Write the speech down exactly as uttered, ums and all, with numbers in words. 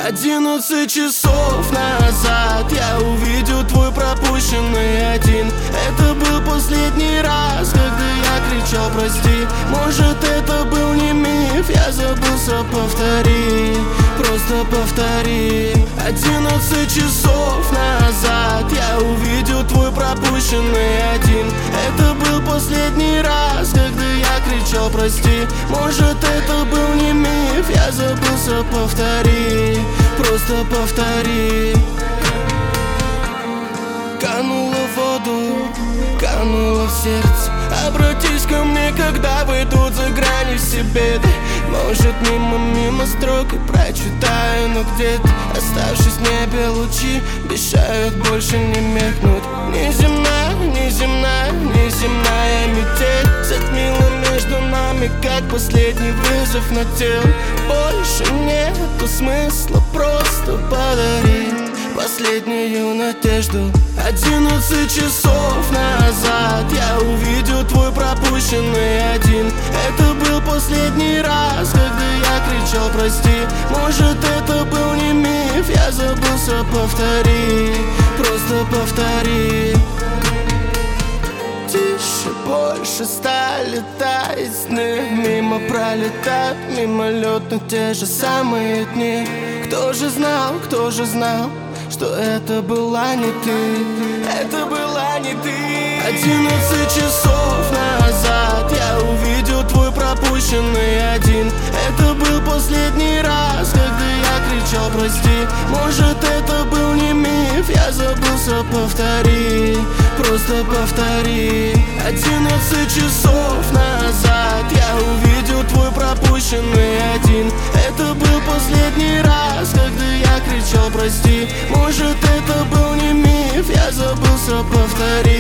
Одиннадцать часов назад я увидел твой пропущенный один. Это был последний раз, когда я кричал прости. Может, это был не миф, я забылся, повтори, просто повтори. Одиннадцать часов назад я увидел твой пропущенный один. Это был последний раз, когда я кричал прости. Может, это был не миф, я забылся, повтори, просто повтори. Канула в воду, канула в сердце. Обратись ко мне, когда выйдут за грани в себе. Может, мимо, мимо строк и прочитаю, но где-то, оставшись в небе, лучи обещают больше не меркнуть. Неземная, неземная, неземная метель затмила между нами, как последний вызов на тело. Больше нету смысла, просто подари последнюю надежду. Одиннадцать часов назад я увидел твой пропущенный один. Это был последний раз, когда я кричал прости. Может, это был не миф, я забылся, повтори, просто повтори. Тише, больше стали таять сны. Мимо пролетают мимолетно те же самые дни. Кто же знал, кто же знал, что это была не ты, это была не ты. Одиннадцать часов назад я увидел твой пропущенный один. Это был последний раз, когда я кричал прости. Может, это был не миф, я забылся, повтори, просто повтори. Одиннадцать часов назад я увидел твой пропущенный один. Это был последний раз, когда я кричал прости. Может, это был не миф, я забылся, повтори.